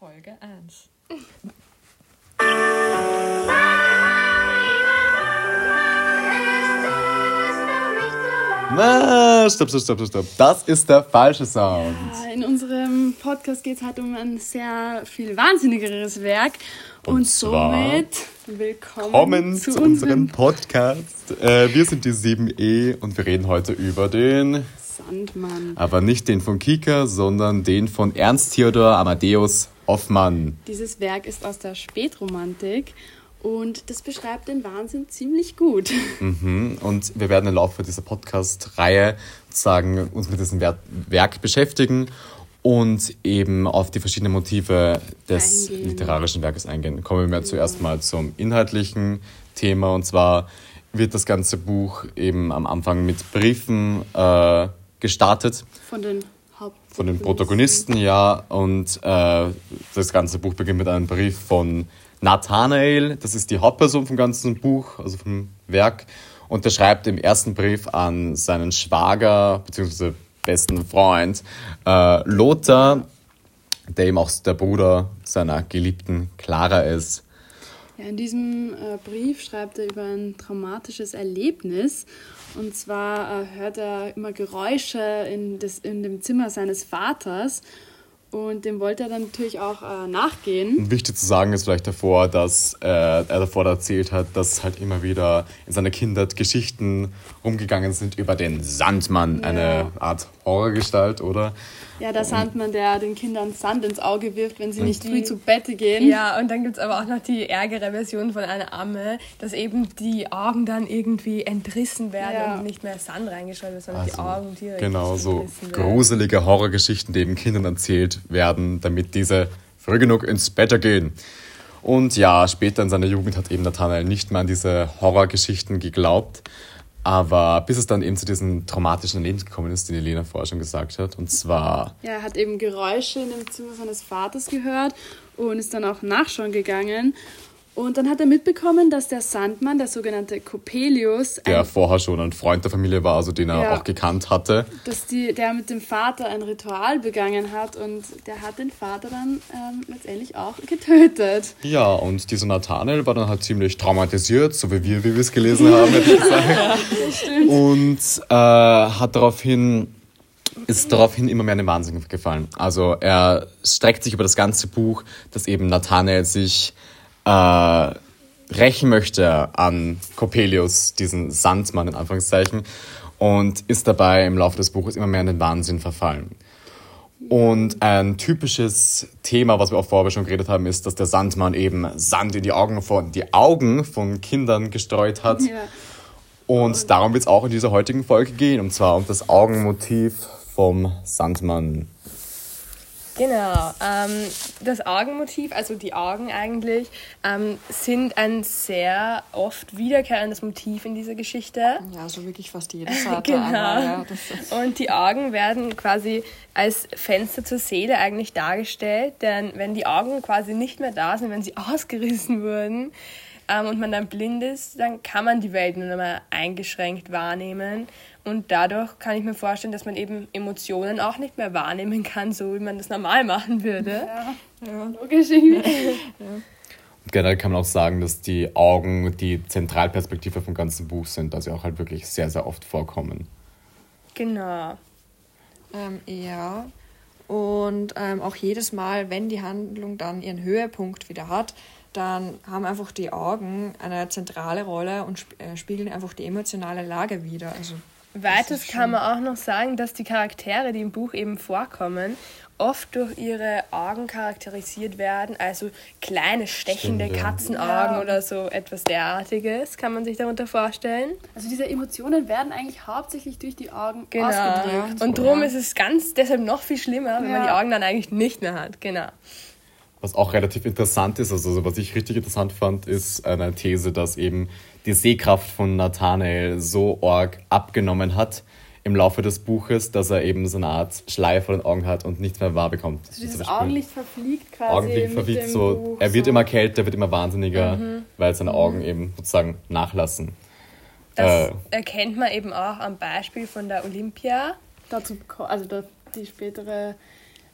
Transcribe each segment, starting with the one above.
Folge 1. Stopp. Das ist der falsche Sound. Ja, in unserem Podcast geht es halt um ein sehr viel wahnsinnigeres Werk. Und somit willkommen zu unserem Podcast. Wir sind die 7E und wir reden heute über den Sandmann. Aber nicht den von Kika, sondern den von Ernst Theodor Amadeus Hoffmann. Dieses Werk ist aus der Spätromantik und das beschreibt den Wahnsinn ziemlich gut. Und wir werden im Laufe dieser Podcast-Reihe sozusagen uns mit diesem Werk beschäftigen und eben auf die verschiedenen Motive des literarischen Werkes eingehen. Kommen wir zuerst mal zum inhaltlichen Thema, und zwar wird das ganze Buch eben am Anfang mit Briefen gestartet. Von den Protagonisten, ja. Und das ganze Buch beginnt mit einem Brief von Nathanael. Das ist die Hauptperson vom ganzen Buch, also vom Werk. Und der schreibt im ersten Brief an seinen Schwager bzw. besten Freund Lothar, der eben auch der Bruder seiner Geliebten Clara ist. Ja, in diesem Brief schreibt er über ein traumatisches Erlebnis. Und zwar hört er immer Geräusche in dem Zimmer seines Vaters. Und dem wollte er dann natürlich auch nachgehen. Und wichtig zu sagen ist vielleicht davor, dass er davor erzählt hat, dass halt immer wieder in seiner Kindheit Geschichten rumgegangen sind über den Sandmann, eine Art Horrorgestalt, oder? Ja, der Sandmann, der den Kindern Sand ins Auge wirft, wenn sie nicht früh zu Bette gehen. Ja, und dann gibt es aber auch noch die ärgere Version von einer Amme, dass eben die Augen dann irgendwie entrissen werden und nicht mehr Sand reingeschaut wird, sondern die Augen direkt genau, so entrissen werden. gruselige Horrorgeschichten, die eben Kindern erzählt werden, damit diese früh genug ins Bett gehen. Und ja, später in seiner Jugend hat eben Nathanael nicht mehr an diese Horrorgeschichten geglaubt. Aber bis es dann eben zu diesem traumatischen Erlebnis gekommen ist, den Elena vorher schon gesagt hat. Und zwar... Ja, er hat eben Geräusche in dem Zimmer seines Vaters gehört und ist dann auch nachschauen gegangen. Und dann hat er mitbekommen, dass der Sandmann, der sogenannte Coppelius... Der vorher schon ein Freund der Familie war, also den er auch gekannt hatte. Dass der mit dem Vater ein Ritual begangen hat und der hat den Vater dann letztendlich auch getötet. Ja, und dieser Nathanael war dann halt ziemlich traumatisiert, so wie wir es gelesen haben, hätte ich gesagt. Ja, das stimmt. Und ist daraufhin immer mehr in den Wahnsinn gefallen. Also er streckt sich über das ganze Buch, dass eben Nathanael sich rächen möchte an Coppelius, diesen Sandmann in Anführungszeichen, und ist dabei im Laufe des Buches immer mehr in den Wahnsinn verfallen. Und ein typisches Thema, was wir auch vorher schon geredet haben, ist, dass der Sandmann eben Sand in die Augen von Kindern gestreut hat. Ja. Und darum wird es auch in dieser heutigen Folge gehen, und zwar um das Augenmotiv vom Sandmann. Genau, das Augenmotiv, also die Augen eigentlich, sind ein sehr oft wiederkehrendes Motiv in dieser Geschichte. Ja, so wirklich fast jedes hat Genau. einmal. Ja, Und die Augen werden quasi als Fenster zur Seele eigentlich dargestellt, denn wenn die Augen quasi nicht mehr da sind, wenn sie ausgerissen wurden und man dann blind ist, dann kann man die Welt nur noch mal eingeschränkt wahrnehmen. Und dadurch kann ich mir vorstellen, dass man eben Emotionen auch nicht mehr wahrnehmen kann, so wie man das normal machen würde. Ja. Logisch irgendwie. Und generell kann man auch sagen, dass die Augen die Zentralperspektive vom ganzen Buch sind, da sie auch halt wirklich sehr, sehr oft vorkommen. Genau. ja, und auch jedes Mal, wenn die Handlung dann ihren Höhepunkt wieder hat, dann haben einfach die Augen eine zentrale Rolle und spiegeln einfach die emotionale Lage wider. Also Weiters kann man auch noch sagen, dass die Charaktere, die im Buch eben vorkommen, oft durch ihre Augen charakterisiert werden, also kleine stechende Katzenaugen oder so etwas derartiges, kann man sich darunter vorstellen. Also diese Emotionen werden eigentlich hauptsächlich durch die Augen Genau. ausgedrückt. Und darum ist es deshalb noch viel schlimmer, wenn man die Augen dann eigentlich nicht mehr hat. Genau. Was auch relativ interessant ist, also was ich richtig interessant fand, ist eine These, dass eben die Sehkraft von Nathanael so arg abgenommen hat im Laufe des Buches, dass er eben so eine Art Schleier vor den Augen hat und nichts mehr wahr bekommt. Also dieses Augenlicht verfliegt quasi Augenlicht mit verfliegt dem so. Buch. Er wird immer kälter, wird immer wahnsinniger, weil seine Augen eben sozusagen nachlassen. Das erkennt man eben auch am Beispiel von der Olympia. Die spätere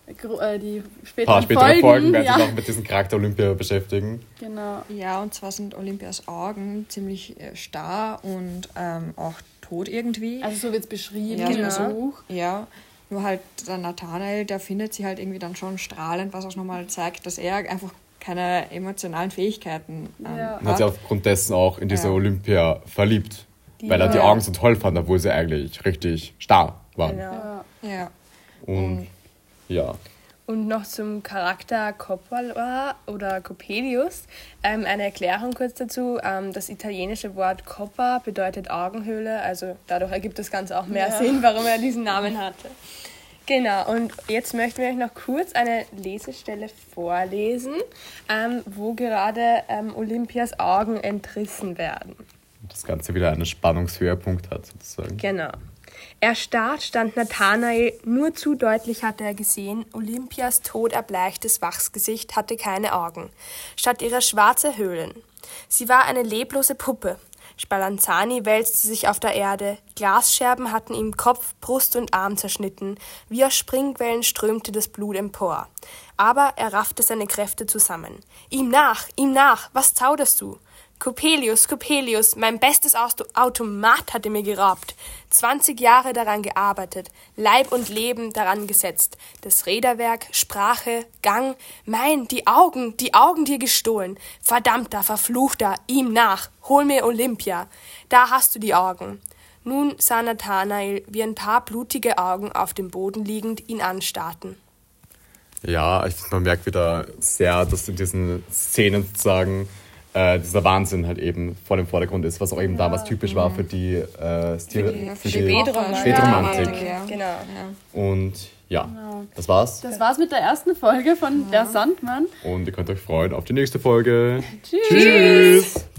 die Ein späteren paar spätere Folgen werden ja. sich auch mit diesem Charakter Olympia beschäftigen. Genau. Ja, und zwar sind Olympias Augen ziemlich starr und auch tot irgendwie. Also so wird es beschrieben Ja, im genau. Buch. Ja, nur halt der Nathanael, der findet sie halt irgendwie dann schon strahlend, was auch nochmal zeigt, dass er einfach keine emotionalen Fähigkeiten Ja. Und hat sich aufgrund dessen auch in diese Ja. Olympia verliebt. Weil er die Ja. Augen so toll fand, obwohl sie eigentlich richtig starr waren. Genau. Ja. Ja. Und ja. Und noch zum Charakter Coppola oder Coppelius. Eine Erklärung kurz dazu. Das italienische Wort Coppa bedeutet Augenhöhle. Also dadurch ergibt das Ganze auch mehr Ja. Sinn, warum er diesen Namen hatte. Genau, und jetzt möchten wir euch noch kurz eine Lesestelle vorlesen, wo gerade Olympias Augen entrissen werden. Das Ganze wieder einen Spannungshöhepunkt hat, sozusagen. Genau. Erstarrt stand Nathanael, nur zu deutlich hatte er gesehen, Olympias toderbleichtes Wachsgesicht hatte keine Augen, statt ihrer schwarze Höhlen. Sie war eine leblose Puppe. Spallanzani wälzte sich auf der Erde, Glasscherben hatten ihm Kopf, Brust und Arm zerschnitten, wie aus Springwellen strömte das Blut empor. Aber er raffte seine Kräfte zusammen. Ihm nach, was zauderst du? Coppelius, Coppelius, mein bestes Automat hatte mir geraubt. 20 Jahre daran gearbeitet, Leib und Leben daran gesetzt. Das Räderwerk, Sprache, Gang, die Augen dir gestohlen. Verdammter, verfluchter, ihm nach, hol mir Olympia. Da hast du die Augen. Nun sah Nathanael, wie ein paar blutige Augen auf dem Boden liegend ihn anstarrten. Ja, ich finde, man merkt wieder sehr, dass in diesen Szenen sozusagen dieser Wahnsinn halt eben vor dem Vordergrund ist, was auch eben damals typisch war für die Spätromantik. Ja. Genau. Ja. Und ja, das war's. Das war's mit der ersten Folge von Der Sandmann. Und ihr könnt euch freuen auf die nächste Folge. Tschüss. Tschüss.